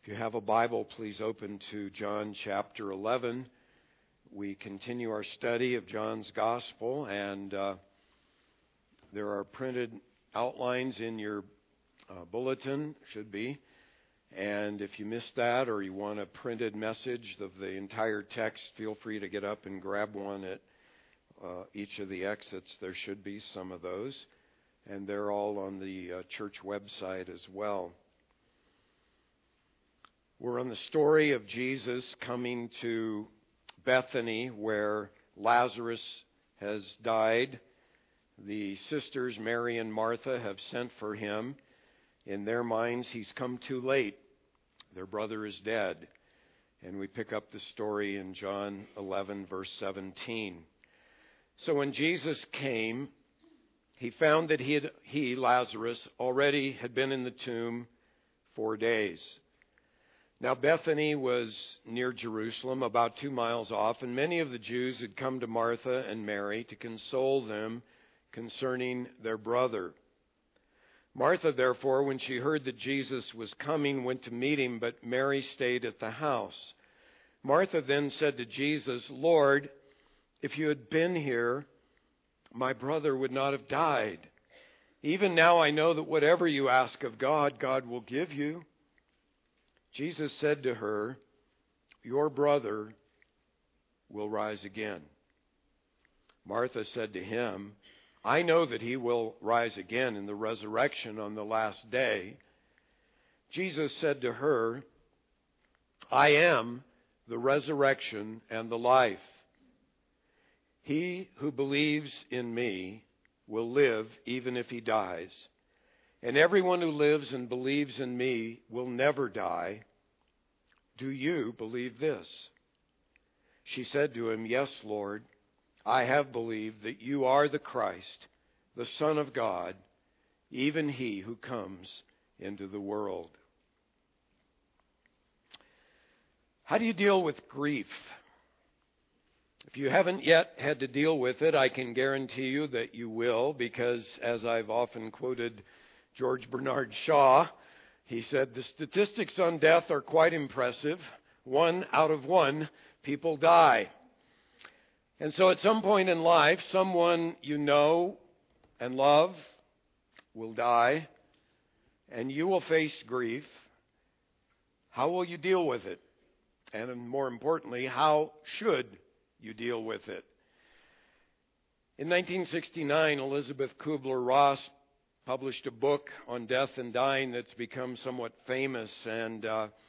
If you have a Bible, please open to John chapter 11. We continue our study of John's Gospel, and there are printed outlines in your bulletin, should be. And if you missed that or you want a printed message of the entire text, feel free to get up and grab one at each of the exits. There should be some of those, and they're all on the church website as well. We're on the story of Jesus coming to Bethany, where Lazarus has died. The sisters, Mary and Martha, have sent for him. In their minds, he's come too late. Their brother is dead. And we pick up the story in John 11, verse 17. So when Jesus came, he found that he, Lazarus, already had been in the tomb 4 days. Now Bethany was near Jerusalem, about 2 miles off, and many of the Jews had come to Martha and Mary to console them concerning their brother. Martha, therefore, when she heard that Jesus was coming, went to meet him, but Mary stayed at the house. Martha then said to Jesus, "Lord, if you had been here, my brother would not have died. Even now I know that whatever you ask of God, God will give you." Jesus said to her, "Your brother will rise again." Martha said to him, "I know that he will rise again in the resurrection on the last day." Jesus said to her, "I am the resurrection and the life. He who believes in me will live even if he dies. And everyone who lives and believes in me will never die. Do you believe this?" She said to him, "Yes, Lord, I have believed that you are the Christ, the Son of God, even he who comes into the world." How do you deal with grief? If you haven't yet had to deal with it, I can guarantee you that you will, because as I've often quoted George Bernard Shaw, he said, "The statistics on death are quite impressive. 1 out of 1 people die." And so at some point in life, someone you know and love will die, and you will face grief. How will you deal with it? And more importantly, how should you deal with it? In 1969, Elizabeth Kubler-Ross published a book on death and dying that's become somewhat famous. And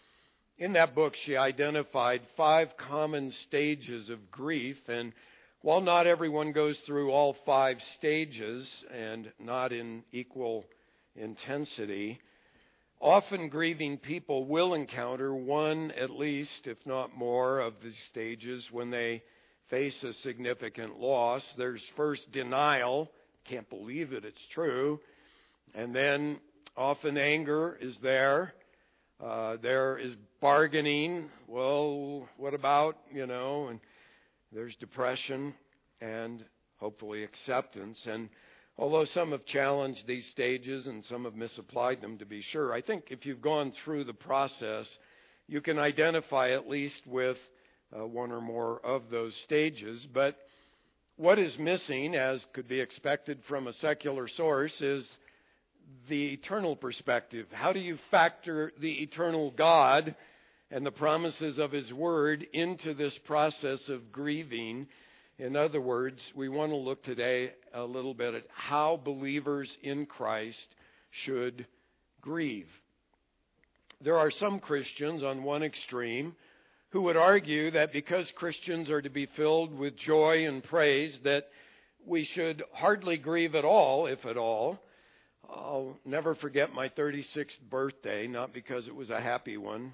in that book, she identified 5 common stages of grief. And while not everyone goes through all 5 stages, and not in equal intensity, often grieving people will encounter one at least, if not more, of these stages when they face a significant loss. There's first denial. Can't believe it, it's true. And then often anger is there. There is bargaining. Well, what about, and there's depression and hopefully acceptance. And although some have challenged these stages and some have misapplied them, to be sure, I think if you've gone through the process, you can identify at least with one or more of those stages. But what is missing, as could be expected from a secular source, is the eternal perspective. How do you factor the eternal God and the promises of His Word into this process of grieving? In other words, we want to look today a little bit at how believers in Christ should grieve. There are some Christians on one extreme who would argue that because Christians are to be filled with joy and praise, that we should hardly grieve at all, if at all. I'll never forget my 36th birthday, not because it was a happy one.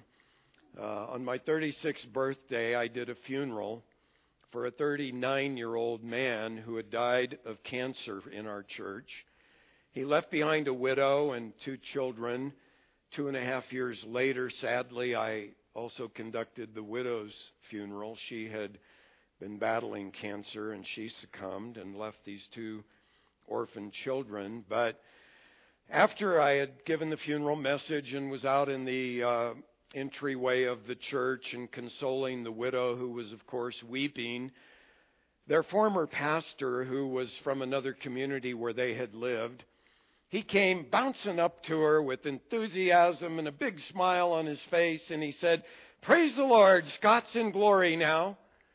On my 36th birthday, I did a funeral for a 39-year-old man who had died of cancer in our church. He left behind a widow and 2 children. 2.5 years later, sadly, I also conducted the widow's funeral. She had been battling cancer, and she succumbed and left these 2 orphan children. But after I had given the funeral message and was out in the entryway of the church and consoling the widow who was, of course, weeping, their former pastor, who was from another community where they had lived, he came bouncing up to her with enthusiasm and a big smile on his face, and he said, "Praise the Lord, Scott's in glory now."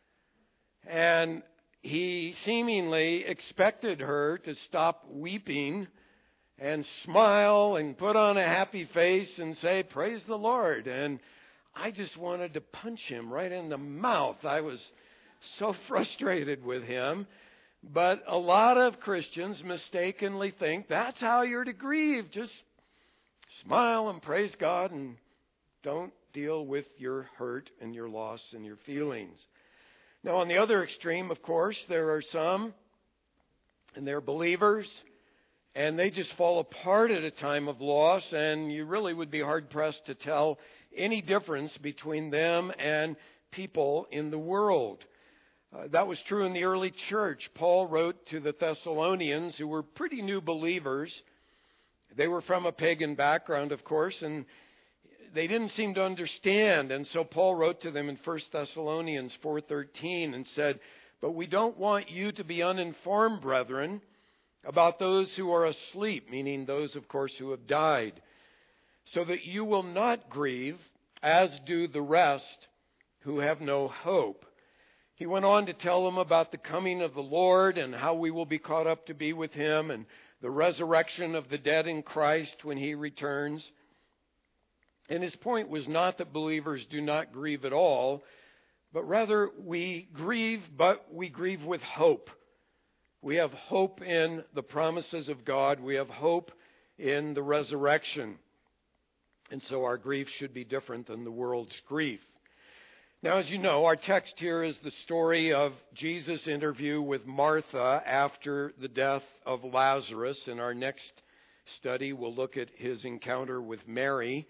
And he seemingly expected her to stop weeping and smile and put on a happy face and say, "Praise the Lord." And I just wanted to punch him right in the mouth. I was so frustrated with him. But a lot of Christians mistakenly think that's how you're to grieve. Just smile and praise God and don't deal with your hurt and your loss and your feelings. Now, on the other extreme, of course, there are some, and they're believers, and they just fall apart at a time of loss, and you really would be hard-pressed to tell any difference between them and people in the world. That was true in the early church. Paul wrote to the Thessalonians, who were pretty new believers. They were from a pagan background, of course, and they didn't seem to understand. And so Paul wrote to them in 1 Thessalonians 4:13 and said, "But we don't want you to be uninformed, brethren, about those who are asleep," meaning those, of course, who have died, "so that you will not grieve, as do the rest who have no hope." He went on to tell them about the coming of the Lord and how we will be caught up to be with Him and the resurrection of the dead in Christ when He returns. And his point was not that believers do not grieve at all, but rather we grieve, but we grieve with hope. We have hope in the promises of God. We have hope in the resurrection. And so our grief should be different than the world's grief. Now, as you know, our text here is the story of Jesus' interview with Martha after the death of Lazarus. In our next study, we'll look at his encounter with Mary.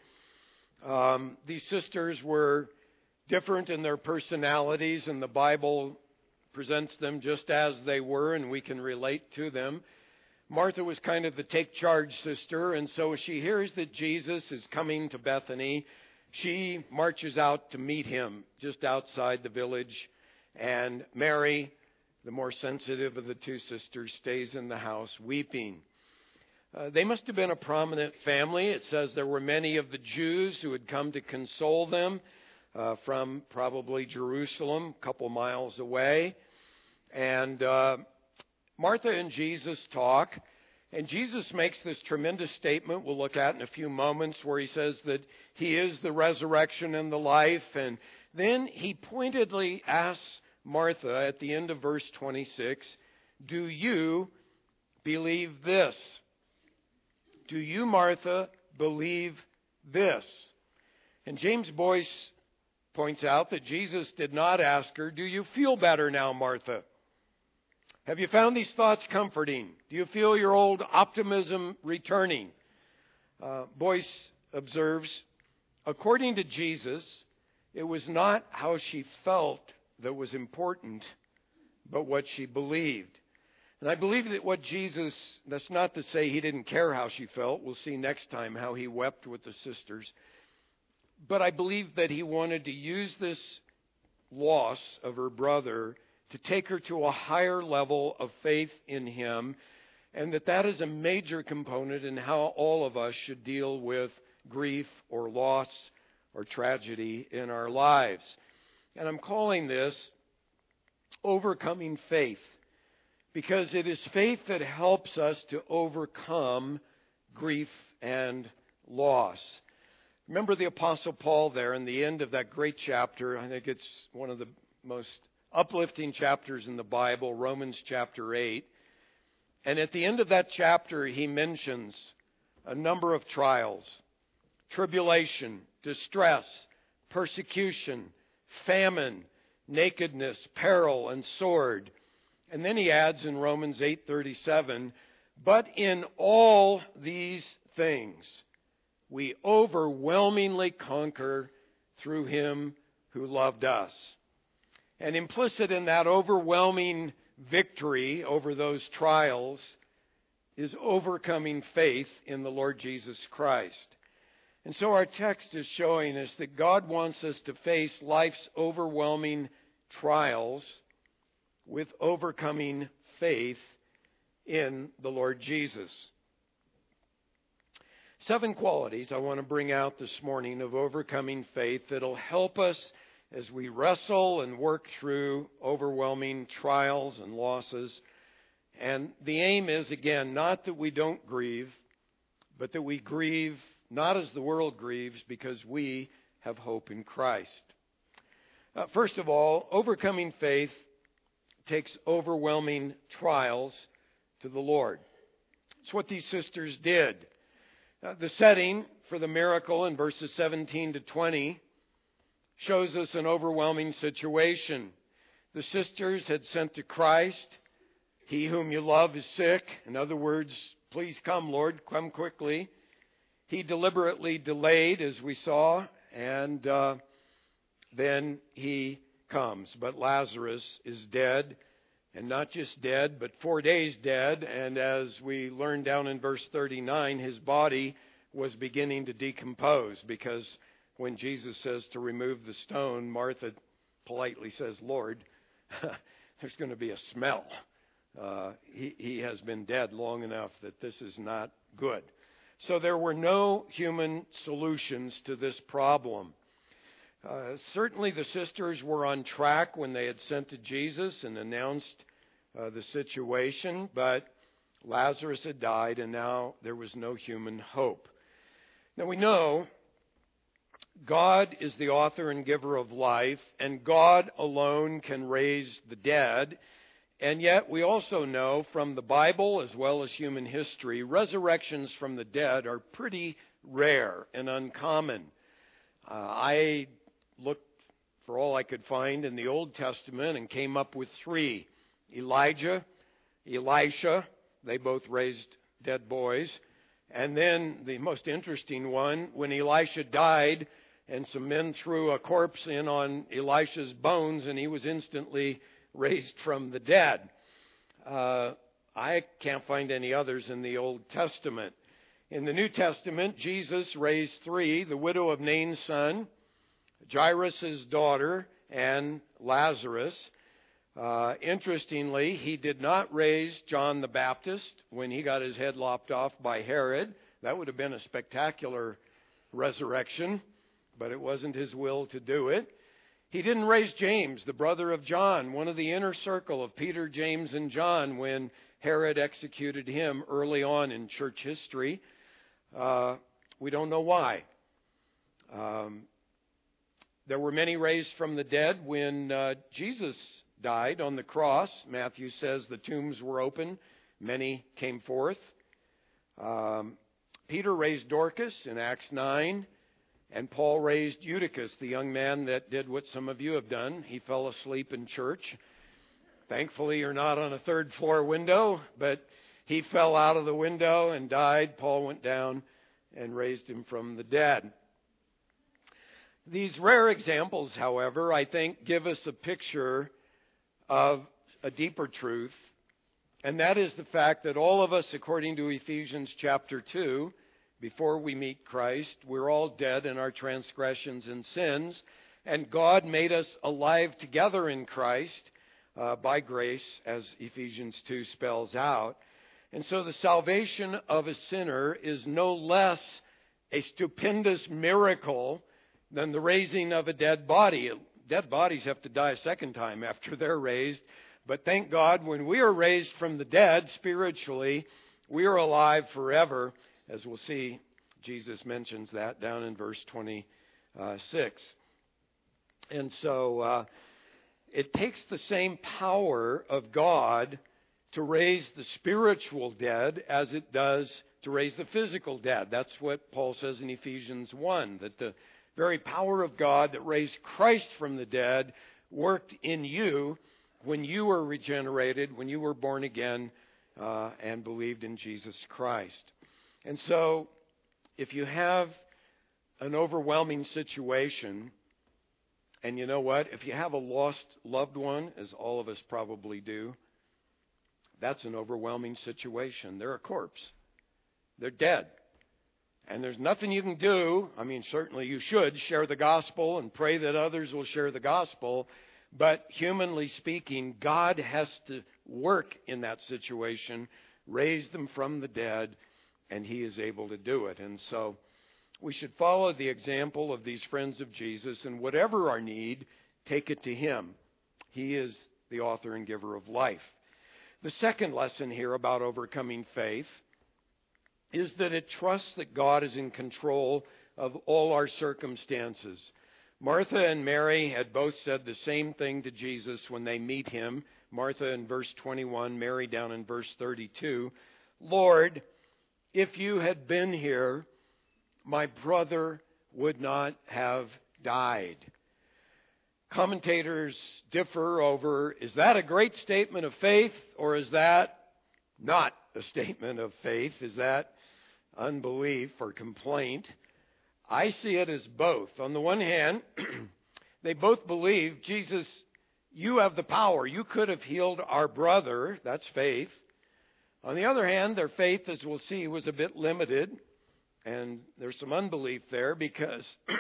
These sisters were different in their personalities, and the Bible presents them just as they were, and we can relate to them. Martha was kind of the take-charge sister, and so as she hears that Jesus is coming to Bethany, she marches out to meet him just outside the village. And Mary, the more sensitive of the two sisters, stays in the house weeping. They must have been a prominent family. It says there were many of the Jews who had come to console them from probably Jerusalem, a couple miles away. And Martha and Jesus talk. And Jesus makes this tremendous statement we'll look at in a few moments where he says that he is the resurrection and the life. And then he pointedly asks Martha at the end of verse 26, "Do you believe this?" Do you, Martha, believe this? And James Boyce points out that Jesus did not ask her, "Do you feel better now, Martha? Have you found these thoughts comforting? Do you feel your old optimism returning?" Boyce observes, according to Jesus, it was not how she felt that was important, but what she believed. And I believe that what Jesus, that's not to say he didn't care how she felt. We'll see next time how he wept with the sisters. But I believe that he wanted to use this loss of her brother to take her to a higher level of faith in him, and that is a major component in how all of us should deal with grief or loss or tragedy in our lives. And I'm calling this overcoming faith, because it is faith that helps us to overcome grief and loss. Remember the Apostle Paul there in the end of that great chapter. I think it's one of the most uplifting chapters in the Bible, Romans chapter 8. And at the end of that chapter, he mentions a number of trials: tribulation, distress, persecution, famine, nakedness, peril, and sword. And then he adds in Romans 8:37, "But in all these things we overwhelmingly conquer through him who loved us." And implicit in that overwhelming victory over those trials is overcoming faith in the Lord Jesus Christ. And so our text is showing us that God wants us to face life's overwhelming trials with overcoming faith in the Lord Jesus. 7 qualities I want to bring out this morning of overcoming faith that'll help us as we wrestle and work through overwhelming trials and losses. And the aim is, again, not that we don't grieve, but that we grieve not as the world grieves, because we have hope in Christ. First of all, overcoming faith takes overwhelming trials to the Lord. It's what these sisters did. The setting for the miracle in verses 17 to 20 shows us an overwhelming situation. The sisters had sent to Christ, "He whom you love is sick." In other words, "Please come, Lord, come quickly." He deliberately delayed, as we saw, and then he comes. But Lazarus is dead, and not just dead, but 4 days dead. And as we learn down in verse 39, his body was beginning to decompose, because when Jesus says to remove the stone, Martha politely says, "Lord, there's going to be a smell. He has been dead long enough that this is not good." So there were no human solutions to this problem. Certainly the sisters were on track when they had sent to Jesus and announced the situation, but Lazarus had died, and now there was no human hope. Now we know God is the author and giver of life, and God alone can raise the dead. And yet we also know from the Bible as well as human history, resurrections from the dead are pretty rare and uncommon. I looked for all I could find in the Old Testament and came up with 3. Elijah, Elisha, they both raised dead boys. And then the most interesting one, when Elisha died and some men threw a corpse in on Elisha's bones and he was instantly raised from the dead. I can't find any others in the Old Testament. In the New Testament, Jesus raised 3, the widow of Nain's son, Jairus' daughter, and Lazarus. Interestingly, he did not raise John the Baptist when he got his head lopped off by Herod. That would have been a spectacular resurrection, but it wasn't his will to do it. He didn't raise James, the brother of John, one of the inner circle of Peter, James, and John, when Herod executed him early on in church history. We don't know why. There were many raised from the dead when Jesus died on the cross. Matthew says the tombs were open. Many came forth. Peter raised Dorcas in Acts 9. And Paul raised Eutychus, the young man that did what some of you have done. He fell asleep in church. Thankfully, you're not on a 3rd floor window, but he fell out of the window and died. Paul went down and raised him from the dead. These rare examples, however, I think give us a picture of a deeper truth, and that is the fact that all of us, according to Ephesians chapter 2, before we meet Christ, we're all dead in our transgressions and sins, and God made us alive together in Christ by grace, as Ephesians 2 spells out. And so the salvation of a sinner is no less a stupendous miracle than the raising of a dead body. Dead bodies have to die a second time after they're raised, but thank God when we are raised from the dead spiritually, we are alive forever. As we'll see, Jesus mentions that down in verse 26. And so it takes the same power of God to raise the spiritual dead as it does to raise the physical dead. That's what Paul says in Ephesians 1, that the very power of God that raised Christ from the dead worked in you when you were regenerated, when you were born again and believed in Jesus Christ. And so, if you have an overwhelming situation, and you know what? If you have a lost loved one, as all of us probably do, that's an overwhelming situation. They're a corpse. They're dead. And there's nothing you can do. I mean, certainly you should share the gospel and pray that others will share the gospel. But humanly speaking, God has to work in that situation, raise them from the dead, and He is able to do it. And so we should follow the example of these friends of Jesus, and whatever our need, take it to Him. He is the author and giver of life. The second lesson here about overcoming faith is that it trusts that God is in control of all our circumstances. Martha and Mary had both said the same thing to Jesus when they meet Him. Martha in verse 21, Mary down in verse 32. Lord, if you had been here, my brother would not have died. Commentators differ over, is that a great statement of faith, or is that not a statement of faith? Is that unbelief or complaint? I see it as both. On the one hand, they both believe, Jesus, you have the power. You could have healed our brother. That's faith. On the other hand, their faith, as we'll see, was a bit limited. And there's some unbelief there because,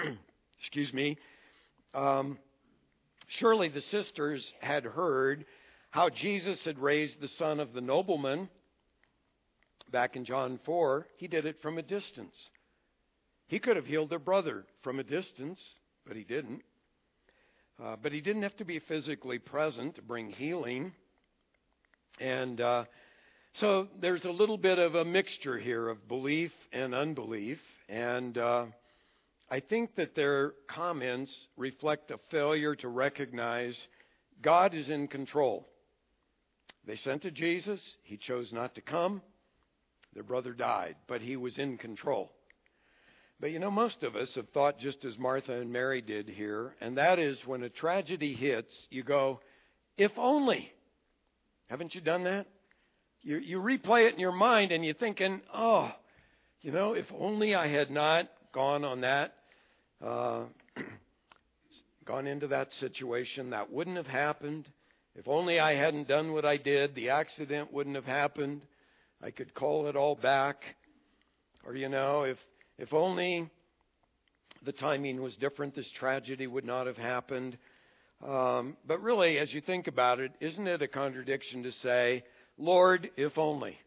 surely the sisters had heard how Jesus had raised the son of the nobleman. Back in John 4, He did it from a distance. He could have healed their brother from a distance, but He didn't. But He didn't have to be physically present to bring healing. And so there's a little bit of a mixture here of belief and unbelief. And I think that their comments reflect a failure to recognize God is in control. They sent to Jesus. He chose not to come. Their brother died, but He was in control. But most of us have thought just as Martha and Mary did here, and that is when a tragedy hits, you go, if only. Haven't you done that? You replay it in your mind and you're thinking, if only I had not gone on that, gone into that situation, that wouldn't have happened. If only I hadn't done what I did, the accident wouldn't have happened. I could call it all back. Or, if only the timing was different, this tragedy would not have happened. But really, as you think about it, isn't it a contradiction to say, Lord, if only?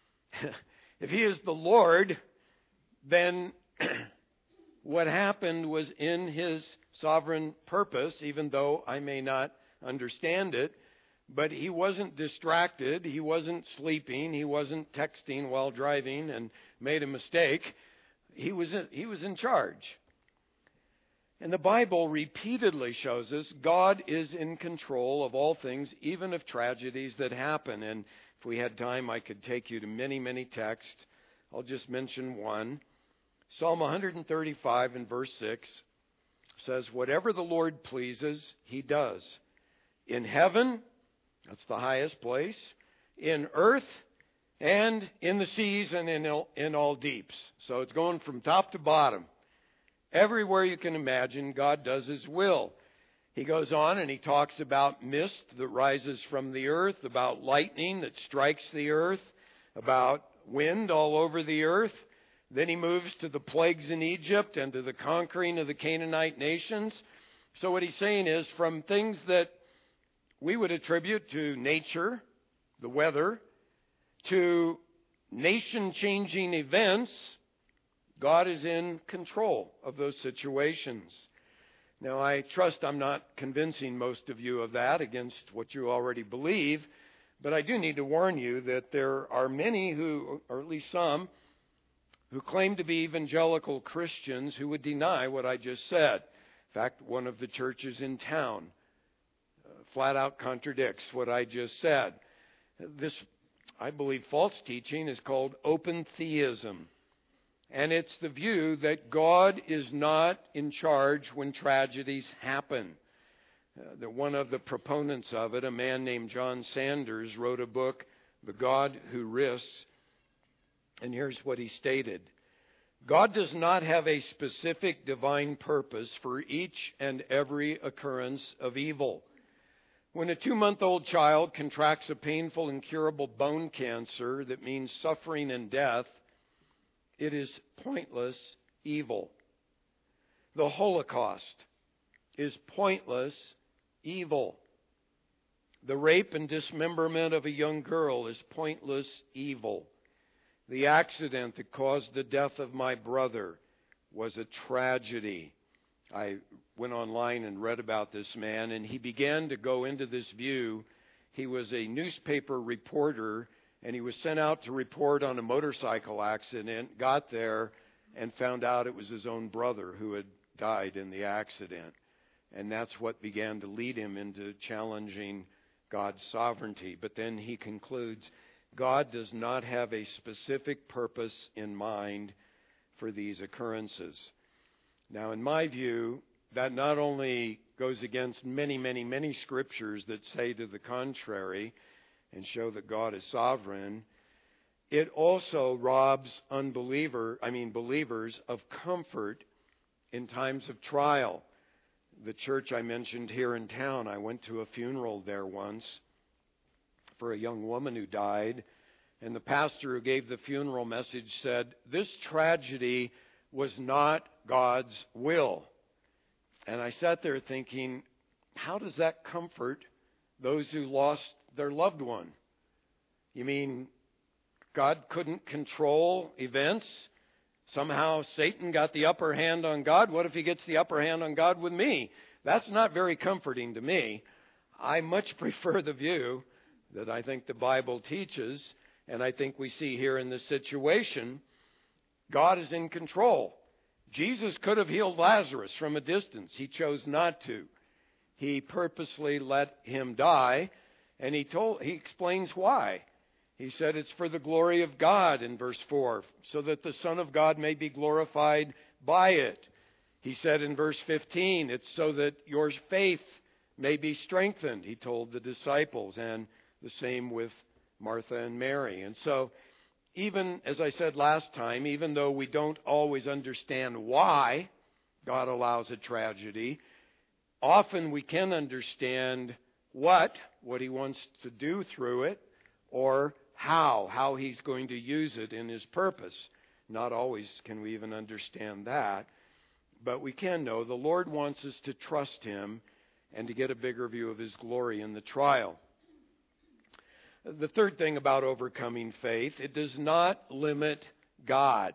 If He is the Lord, then what happened was in His sovereign purpose, even though I may not understand it. But He wasn't distracted. He wasn't sleeping. He wasn't texting while driving and made a mistake. He was in charge. And the Bible repeatedly shows us God is in control of all things, even of tragedies that happen. And if we had time, I could take you to many, many texts. I'll just mention one. Psalm 135 and verse 6 says, whatever the Lord pleases, He does. In heaven, that's the highest place, in earth, and in the seas and in all deeps. So it's going from top to bottom. Everywhere you can imagine, God does His will. He goes on and He talks about mist that rises from the earth, about lightning that strikes the earth, about wind all over the earth. Then He moves to the plagues in Egypt and to the conquering of the Canaanite nations. So what He's saying is, from things that we would attribute to nature, the weather, to nation-changing events, God is in control of those situations. Now, I trust I'm not convincing most of you of that against what you already believe, but I do need to warn you that there are many who, or at least some, who claim to be evangelical Christians who would deny what I just said. In fact, one of the churches in town flat out contradicts what I just said. This, I believe, false teaching is called open theism. And it's the view that God is not in charge when tragedies happen. That one of the proponents of it, a man named John Sanders, wrote a book, The God Who Risks. And here's what he stated. God does not have a specific divine purpose for each and every occurrence of evil. When a 2-month-old child contracts a painful, incurable bone cancer that means suffering and death, it is pointless evil. The Holocaust is pointless evil. The rape and dismemberment of a young girl is pointless evil. The accident that caused the death of my brother was a tragedy. I went online and read about this man, and he began to go into this view. He was a newspaper reporter, and he was sent out to report on a motorcycle accident, got there, and found out it was his own brother who had died in the accident. And that's what began to lead him into challenging God's sovereignty. But then he concludes, God does not have a specific purpose in mind for these occurrences. Now, in my view, that not only goes against many scriptures that say to the contrary and show that God is sovereign, it also robs believers of comfort in times of trial. The church I mentioned here in town, I went to a funeral there once for a young woman who died, and the pastor who gave the funeral message said, "This tragedy was not God's will." And I sat there thinking, how does that comfort those who lost their loved one? You mean God couldn't control events? Somehow Satan got the upper hand on God. What if he gets the upper hand on God with me? That's not very comforting to me. I much prefer the view that I think the Bible teaches, and I think we see here in this situation. God is in control. Jesus could have healed Lazarus from a distance. He chose not to. He purposely let him die, and he explains why. He said it's for the glory of God in verse 4, so that the Son of God may be glorified by it. He said in verse 15, it's so that your faith may be strengthened, he told the disciples, and the same with Martha and Mary. And so, even, as I said last time, even though we don't always understand why God allows a tragedy, often we can understand what he wants to do through it, or how he's going to use it in his purpose. Not always can we even understand that, but we can know the Lord wants us to trust him and to get a bigger view of his glory in the trial. The third thing about overcoming faith, it does not limit God.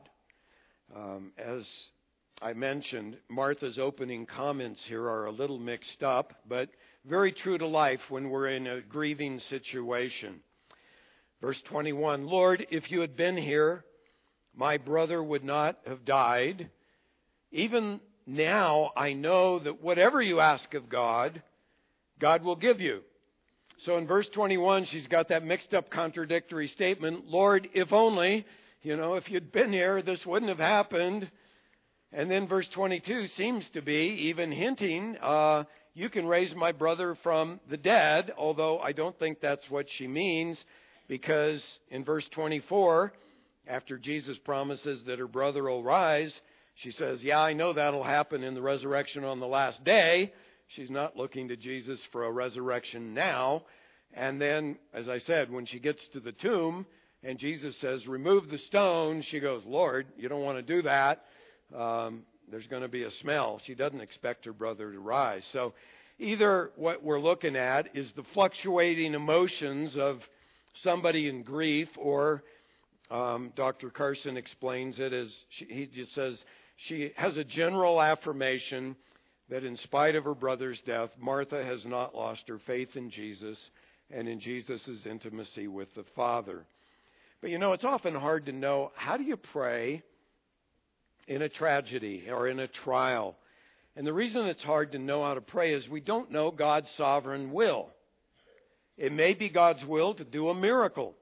As I mentioned, Martha's opening comments here are a little mixed up, but very true to life when we're in a grieving situation. Verse 21, Lord, if you had been here, my brother would not have died. Even now I know that whatever you ask of God, God will give you. So in verse 21, she's got that mixed up contradictory statement. Lord, if only, if you'd been here, this wouldn't have happened. And then verse 22 seems to be even hinting, you can raise my brother from the dead, although I don't think that's what she means, because in verse 24, after Jesus promises that her brother will rise, she says, yeah, I know that'll happen in the resurrection on the last day. She's not looking to Jesus for a resurrection now. And then, as I said, when she gets to the tomb and Jesus says, remove the stone, she goes, Lord, you don't want to do that. There's going to be a smell. She doesn't expect her brother to rise. So either what we're looking at is the fluctuating emotions of somebody in grief, or Dr. Carson explains it as he just says she has a general affirmation that in spite of her brother's death, Martha has not lost her faith in Jesus and in Jesus' intimacy with the Father. But it's often hard to know, how do you pray in a tragedy or in a trial? And the reason it's hard to know how to pray is we don't know God's sovereign will. It may be God's will to do a miracle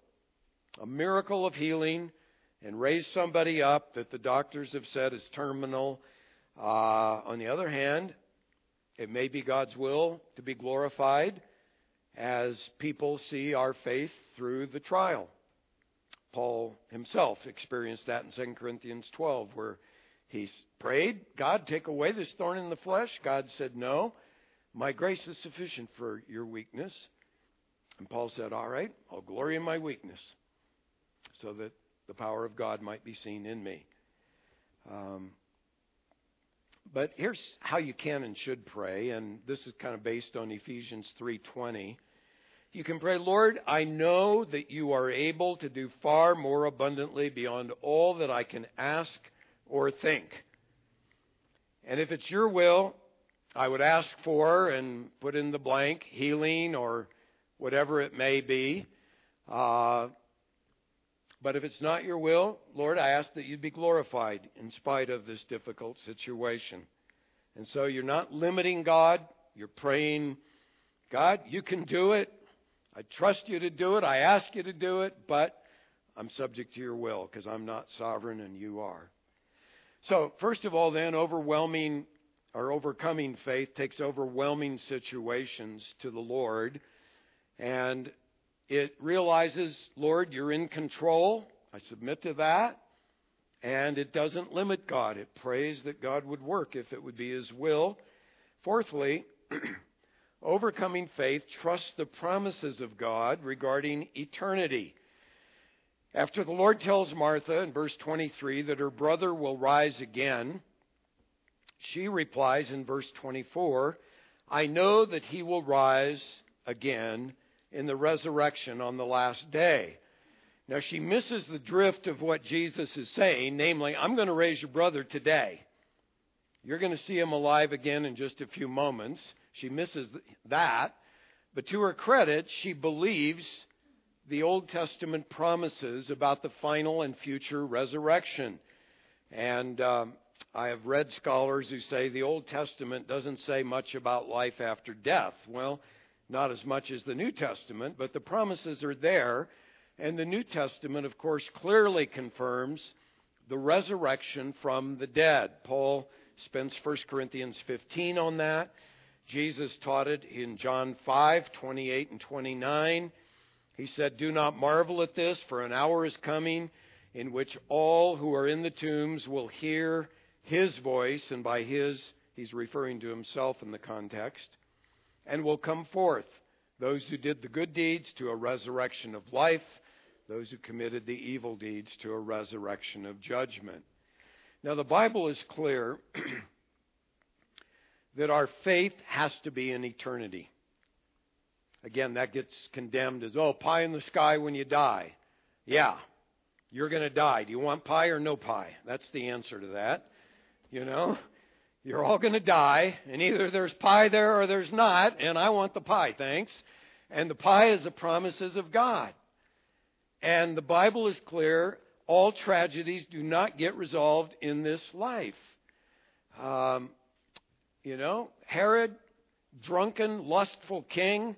of healing, and raise somebody up that the doctors have said is terminal. On the other hand, it may be God's will to be glorified as people see our faith through the trial. Paul himself experienced that in 2 Corinthians 12, where he prayed, God, take away this thorn in the flesh. God said, no, my grace is sufficient for your weakness. And Paul said, all right, I'll glory in my weakness so that the power of God might be seen in me. But here's how you can and should pray, and this is kind of based on Ephesians 3:20. You can pray, Lord, I know that you are able to do far more abundantly beyond all that I can ask or think. And if it's your will, I would ask for, and put in the blank, healing or whatever it may be. But if it's not your will, Lord, I ask that you'd be glorified in spite of this difficult situation. And so you're not limiting God. You're praying, God, you can do it. I trust you to do it. I ask you to do it, but I'm subject to your will because I'm not sovereign and you are. So first of all, then, overcoming faith takes overwhelming situations to the Lord. And it realizes, Lord, you're in control. I submit to that. And it doesn't limit God. It prays that God would work if it would be His will. Fourthly, overcoming faith trusts the promises of God regarding eternity. After the Lord tells Martha in verse 23 that her brother will rise again, she replies in verse 24, I know that he will rise again in the resurrection on the last day. Now she misses the drift of what Jesus is saying, namely, I'm going to raise your brother today. You're going to see him alive again in just a few moments. She misses that. But to her credit, she believes the Old Testament promises about the final and future resurrection. And I have read scholars who say the Old Testament doesn't say much about life after death. Well, not as much as the New Testament, but the promises are there. And the New Testament, of course, clearly confirms the resurrection from the dead. Paul spends 1 Corinthians 15 on that. Jesus taught it in John 5:28 and 29. He said, do not marvel at this, for an hour is coming in which all who are in the tombs will hear His voice, and by His, He's referring to Himself in the context, and will come forth, those who did the good deeds to a resurrection of life, those who committed the evil deeds to a resurrection of judgment. Now, the Bible is clear that our faith has to be in eternity. Again, that gets condemned as, pie in the sky when you die. Yeah, you're going to die. Do you want pie or no pie? That's the answer to that. You know, you're all going to die, and either there's pie there or there's not, and I want the pie, thanks. And the pie is the promises of God. And the Bible is clear, all tragedies do not get resolved in this life. Herod, drunken, lustful king,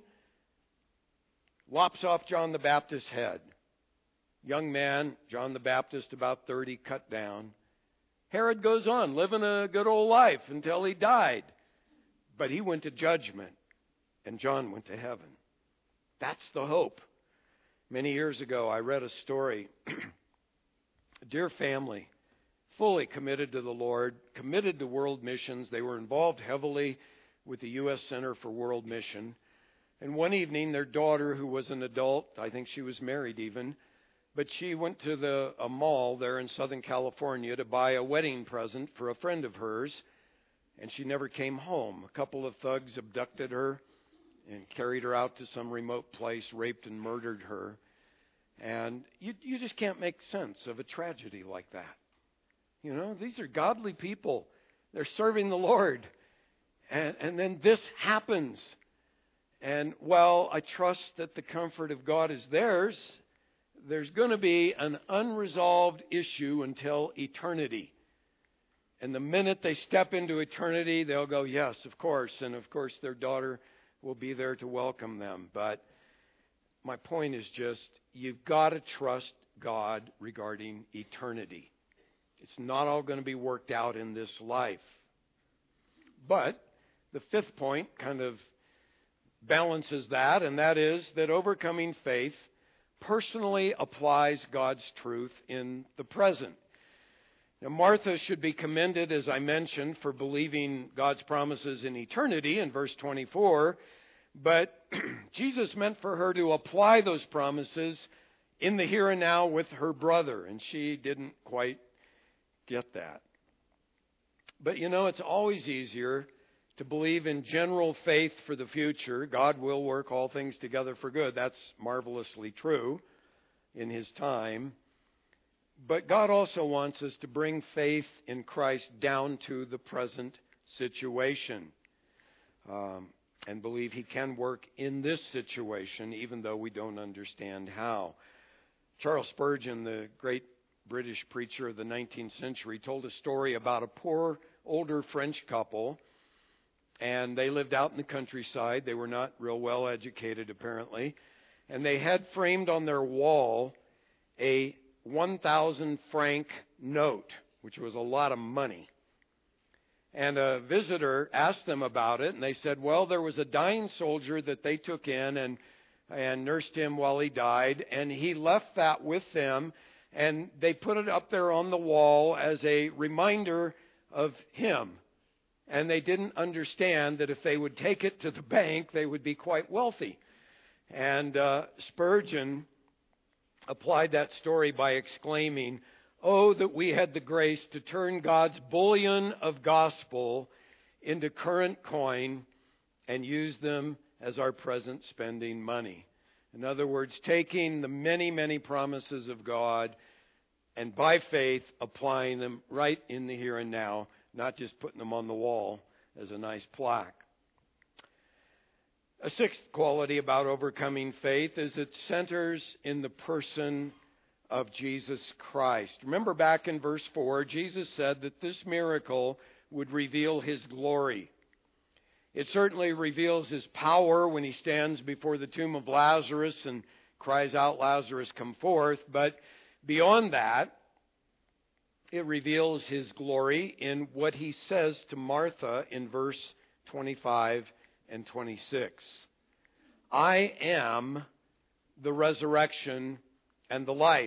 lops off John the Baptist's head. Young man, John the Baptist, about 30, cut down. Herod goes on, living a good old life until he died. But he went to judgment, and John went to heaven. That's the hope. Many years ago, I read a story. A dear family, fully committed to the Lord, committed to world missions. They were involved heavily with the U.S. Center for World Mission. And one evening, their daughter, who was an adult, I think she was married even, but she went to a mall there in Southern California to buy a wedding present for a friend of hers, and she never came home. A couple of thugs abducted her and carried her out to some remote place, raped and murdered her. And you just can't make sense of a tragedy like that. You know, these are godly people. They're serving the Lord. And then this happens. And while I trust that the comfort of God is theirs, there's going to be an unresolved issue until eternity. And the minute they step into eternity, they'll go, yes, of course. And of course, their daughter will be there to welcome them. But my point is just, you've got to trust God regarding eternity. It's not all going to be worked out in this life. But the fifth point kind of balances that, and that is that overcoming faith personally applies God's truth in the present. Now, Martha should be commended, as I mentioned, for believing God's promises in eternity in verse 24, but Jesus meant for her to apply those promises in the here and now with her brother, and she didn't quite get that. But it's always easier to believe in general faith for the future. God will work all things together for good. That's marvelously true in His time. But God also wants us to bring faith in Christ down to the present situation and believe He can work in this situation, even though we don't understand how. Charles Spurgeon, the great British preacher of the 19th century, told a story about a poor older French couple, and they lived out in the countryside. They were not real well educated, apparently, and they had framed on their wall a 1,000 franc note, which was a lot of money. And a visitor asked them about it, and they said, well, there was a dying soldier that they took in and nursed him while he died, and he left that with them, and they put it up there on the wall as a reminder of him. And they didn't understand that if they would take it to the bank, they would be quite wealthy. And Spurgeon applied that story by exclaiming, "Oh, that we had the grace to turn God's bullion of gospel into current coin and use them as our present spending money." In other words, taking the many, many promises of God and by faith applying them right in the here and now, not just putting them on the wall as a nice plaque. A sixth quality about overcoming faith is it centers in the person of Jesus Christ. Remember back in verse 4, Jesus said that this miracle would reveal His glory. It certainly reveals His power when He stands before the tomb of Lazarus and cries out, "Lazarus, come forth." But beyond that, it reveals His glory in what He says to Martha in verse 25 and 26. "I am the resurrection and the life.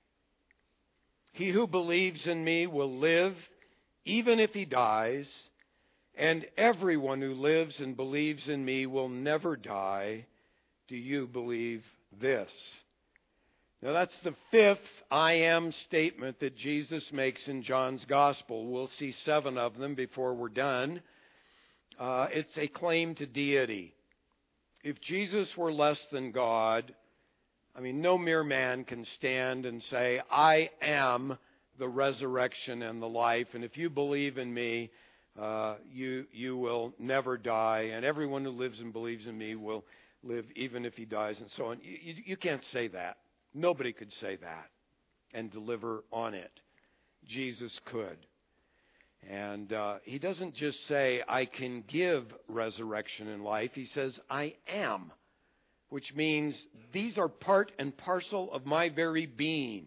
He who believes in me will live even if he dies, and everyone who lives and believes in me will never die. Do you believe this?" Now that's the fifth "I am" statement that Jesus makes in John's Gospel. We'll see 7 of them before we're done. It's a claim to deity. If Jesus were less than God, no mere man can stand and say, "I am the resurrection and the life, and if you believe in me, you will never die, and everyone who lives and believes in me will live even if he dies," and so on. You can't say that. Nobody could say that and deliver on it. Jesus could. And He doesn't just say, "I can give resurrection and life." He says, "I am," which means these are part and parcel of my very being.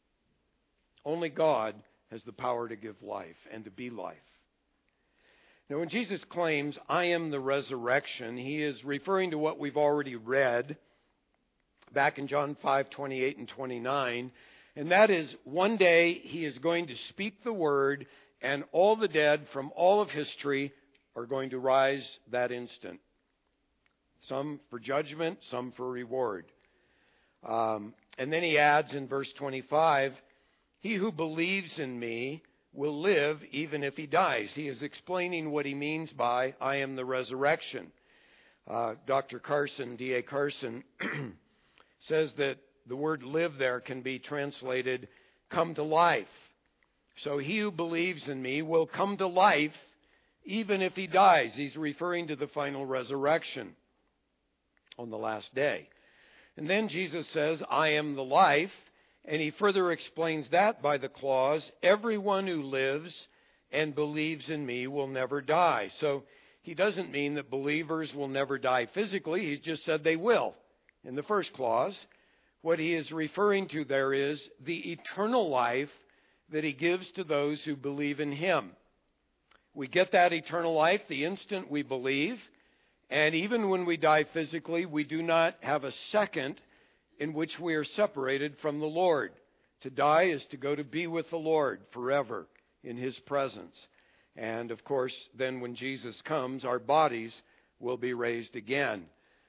Only God has the power to give life and to be life. Now, when Jesus claims, "I am the resurrection," He is referring to what we've already read back in John 5:28 and 29. And that is, one day He is going to speak the word, and all the dead from all of history are going to rise that instant. Some for judgment, some for reward. And then He adds in verse 25, "He who believes in me will live even if he dies." He is explaining what He means by, "I am the resurrection." Dr. Carson, D.A. Carson, says that the word "live" there can be translated "come to life." So he who believes in me will come to life even if he dies. He's referring to the final resurrection on the last day. And then Jesus says, "I am the life," and He further explains that by the clause, "Everyone who lives and believes in me will never die." So He doesn't mean that believers will never die physically. He's just said they will in the first clause. What He is referring to there is the eternal life that He gives to those who believe in Him. We get that eternal life the instant we believe, and even when we die physically, we do not have a second in which we are separated from the Lord. To die is to go to be with the Lord forever in His presence. And of course, then when Jesus comes, our bodies will be raised again.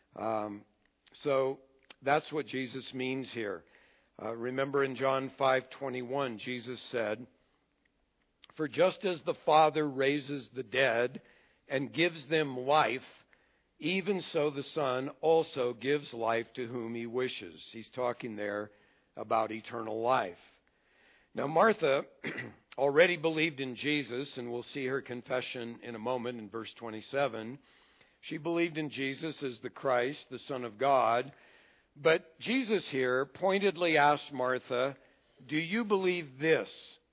So that's what Jesus means here. Remember in John 5:21, Jesus said, For just as the Father raises the dead and gives them life, even so the Son also gives life to whom he wishes. He's talking there about eternal life. Now, Martha already believed in Jesus, and we'll see her confession in a moment in verse 27. She believed in Jesus as the Christ, the Son of God. But Jesus here pointedly asked Martha, do you believe this?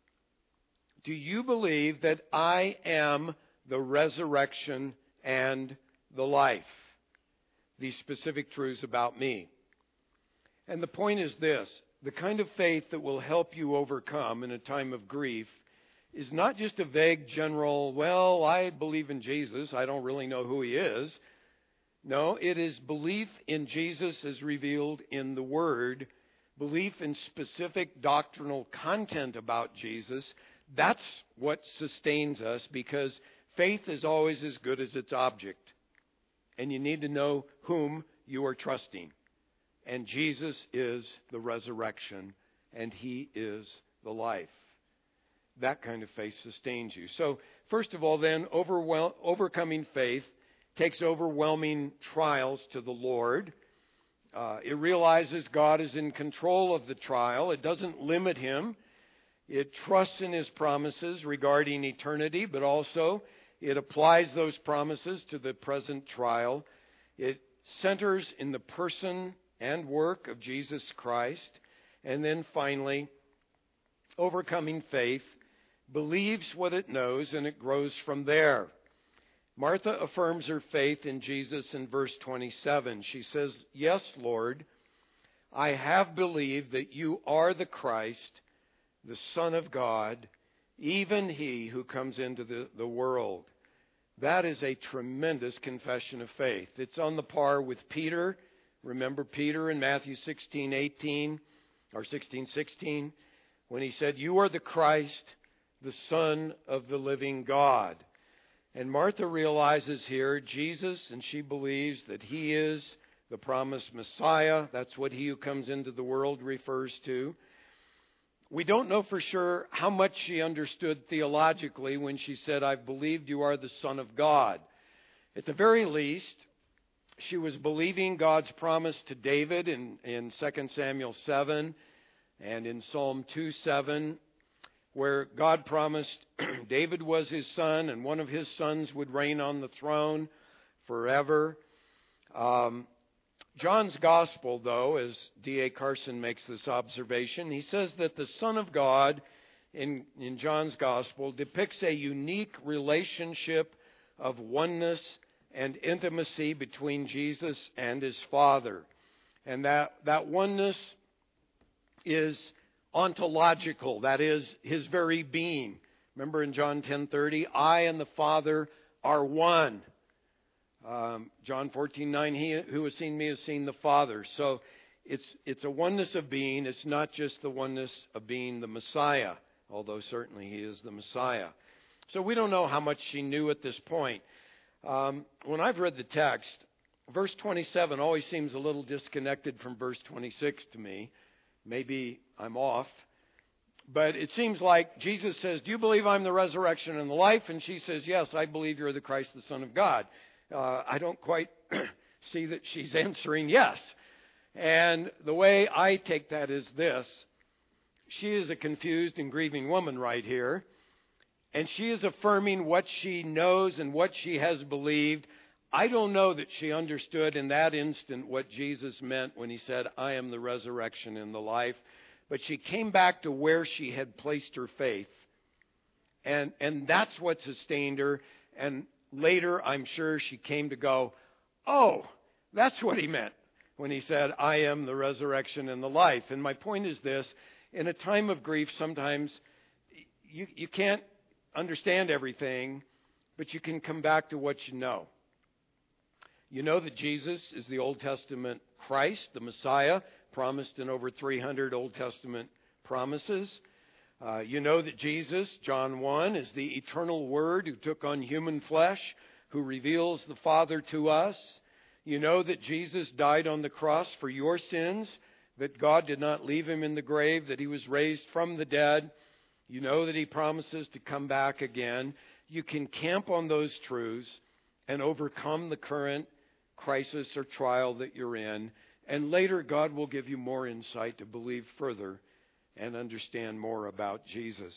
Do you believe that I am the resurrection and the life? These specific truths about me. And the point is this: the kind of faith that will help you overcome in a time of grief is not just a vague general, well, I believe in Jesus, I don't really know who he is. No, it is belief in Jesus as revealed in the Word, belief in specific doctrinal content about Jesus. That's what sustains us, because faith is always as good as its object. And you need to know whom you are trusting. And Jesus is the resurrection, and he is the life. That kind of faith sustains you. So, first of all, then, overcoming faith takes overwhelming trials to the Lord. It realizes God is in control of the trial. It doesn't limit him. It trusts in his promises regarding eternity, but also it applies those promises to the present trial. It centers in the person and work of Jesus Christ. And then finally, overcoming faith believes what it knows, and it grows from there. Martha affirms her faith in Jesus in verse 27. She says, "Yes, Lord, I have believed that you are the Christ, the Son of God, even he who comes into the world." That is a tremendous confession of faith. It's on the par with Peter. Remember Peter in Matthew 16:18 or 16:16 when he said, "You are the Christ, the Son of the living God." And Martha realizes here Jesus, and she believes that he is the promised Messiah. That's what he who comes into the world refers to. We don't know for sure how much she understood theologically when she said, "I've believed you are the Son of God." At the very least, she was believing God's promise to David in 2 Samuel 7 and in Psalm 2:7, where God promised David was his son and one of his sons would reign on the throne forever. John's Gospel, though, as D.A. Carson makes this observation, he says that the Son of God in John's Gospel depicts a unique relationship of oneness and intimacy between Jesus and his Father. And that oneness is ontological, that is, his very being. Remember in John 10:30, I and the Father are one. John 14:9, he who has seen me has seen the Father. So it's a oneness of being. It's not just the oneness of being the Messiah, although certainly he is the Messiah. So we don't know how much she knew at this point. When I've read the text, verse 27 always seems a little disconnected from verse 26 to me. Maybe I'm off. But it seems like Jesus says, "Do you believe I'm the resurrection and the life?" And she says, "Yes, I believe you're the Christ, the Son of God." I don't quite see that she's answering yes. And the way I take that is this. She is a confused and grieving woman right here. And she is affirming what she knows and what she has believed. I don't know that she understood in that instant what Jesus meant when he said, "I am the resurrection and the life." But she came back to where she had placed her faith. And that's what sustained her. And later, I'm sure she came to go, "Oh, that's what he meant when he said, 'I am the resurrection and the life.'" And my point is this: in a time of grief, sometimes you can't understand everything, but you can come back to what you know. You know that Jesus is the Old Testament Christ, the Messiah, promised in over 300 Old Testament promises. You know that Jesus, John 1, is the eternal Word who took on human flesh, who reveals the Father to us. You know that Jesus died on the cross for your sins, that God did not leave him in the grave, that he was raised from the dead. You know that He promises to come back again. You can camp on those truths and overcome the current crisis or trial that you're in. And later, God will give you more insight to believe further and understand more about Jesus.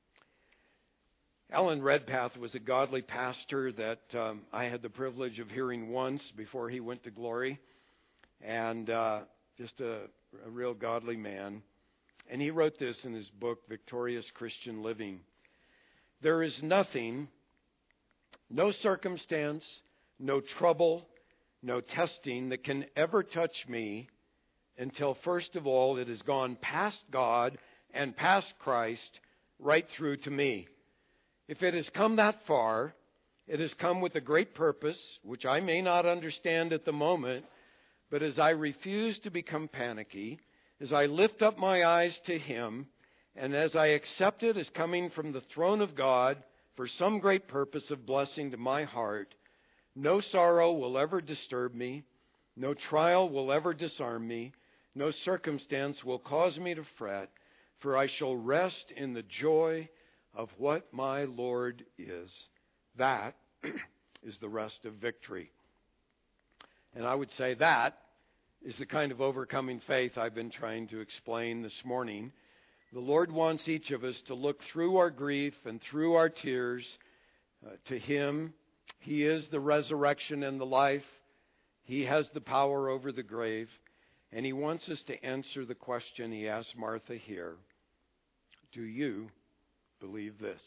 Alan Redpath was a godly pastor that I had the privilege of hearing once before he went to glory, and just a real godly man. And he wrote this in his book, Victorious Christian Living. There is nothing, no circumstance, no trouble, no testing that can ever touch me until first of all it has gone past God and past Christ right through to me. If it has come that far, it has come with a great purpose, which I may not understand at the moment, but as I refuse to become panicky, as I lift up my eyes to Him, and as I accept it as coming from the throne of God for some great purpose of blessing to my heart, no sorrow will ever disturb me, no trial will ever disarm me, no circumstance will cause me to fret, for I shall rest in the joy of what my Lord is. That is the rest of victory. And I would say that is the kind of overcoming faith I've been trying to explain this morning. The Lord wants each of us to look through our grief and through our tears to Him. He is the resurrection and the life. He has the power over the grave. And He wants us to answer the question He asked Martha here. Do you believe this?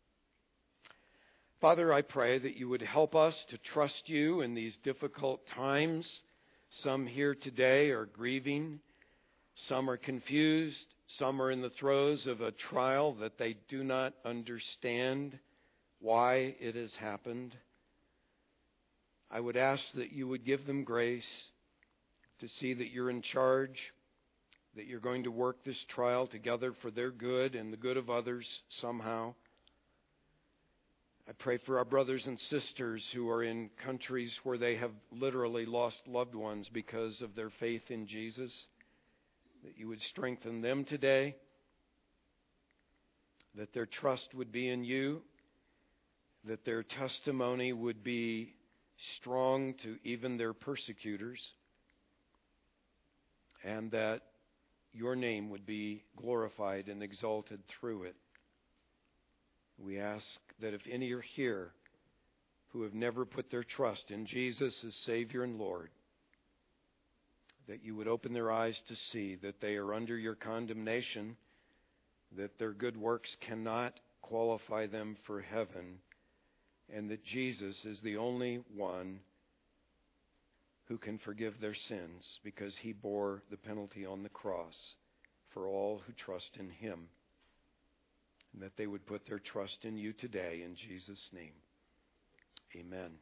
Father, I pray that You would help us to trust You in these difficult times. Some here today are grieving. Some are confused. Some are in the throes of a trial that they do not understand why it has happened. I would ask that You would give them grace to see that You're in charge, that You're going to work this trial together for their good and the good of others somehow. I pray for our brothers and sisters who are in countries where they have literally lost loved ones because of their faith in Jesus, that You would strengthen them today, that their trust would be in You, that their testimony would be strong to even their persecutors, and that Your name would be glorified and exalted through it. We ask that if any are here who have never put their trust in Jesus as Savior and Lord, that You would open their eyes to see that they are under Your condemnation, that their good works cannot qualify them for heaven, and that Jesus is the only one who can forgive their sins because He bore the penalty on the cross for all who trust in Him. And that they would put their trust in You today, in Jesus' name. Amen.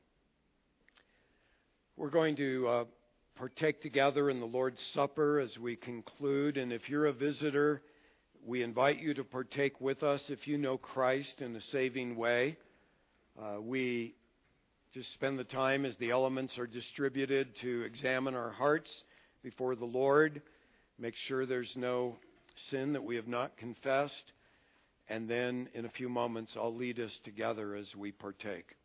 We're going to partake together in the Lord's Supper as we conclude. And if you're a visitor, we invite you to partake with us if you know Christ in a saving way. We just spend the time as the elements are distributed to examine our hearts before the Lord, make sure there's no sin that we have not confessed. And then in a few moments, I'll lead us together as we partake.